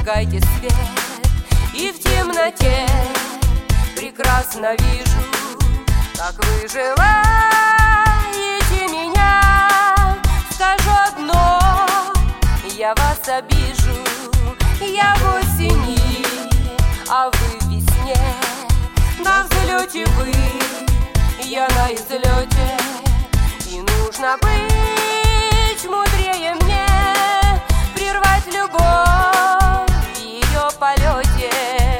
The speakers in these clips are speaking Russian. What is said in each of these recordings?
зажигайте свет, и в темноте прекрасно вижу, как вы желаете меня. Скажу одно, я вас обижу, я в осени, а вы в весне. На взлете вы, я на излете, и нужно быть мудрее мне, прервать любовь в ее полете.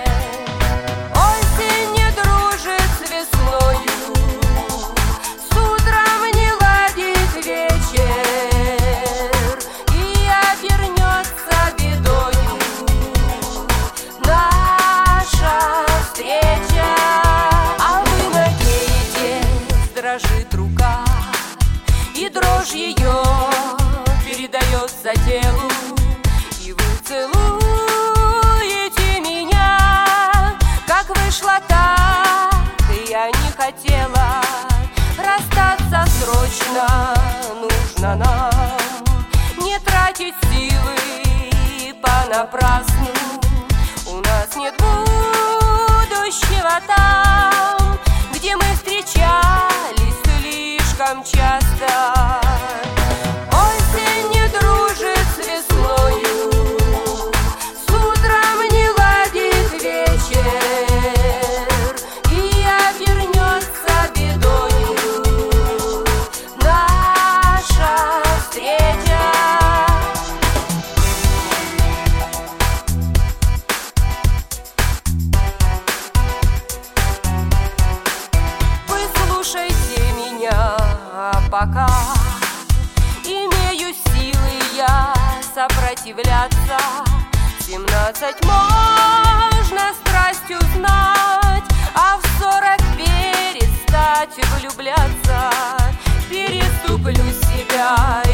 Осень не дружит с весною, с утром не ладит вечер, и обернется бедою наша встреча. А вы надеетесь, дрожит рука, и дрожь ее передается телу, и вы целуете меня. Как вышло так, я не хотела расстаться срочно. Нужно нам не тратить силы понапрасну. У нас нет будущего там, где мы встречались слишком часто. Осень не дружит с весною, с утром не ладит вечер, и обернется бедою наша встреча. Вы слушайте меня, пока имею силы я сопротивляться. 17 можно страстью знать, а в 40 перестать влюбляться. Переступлю себя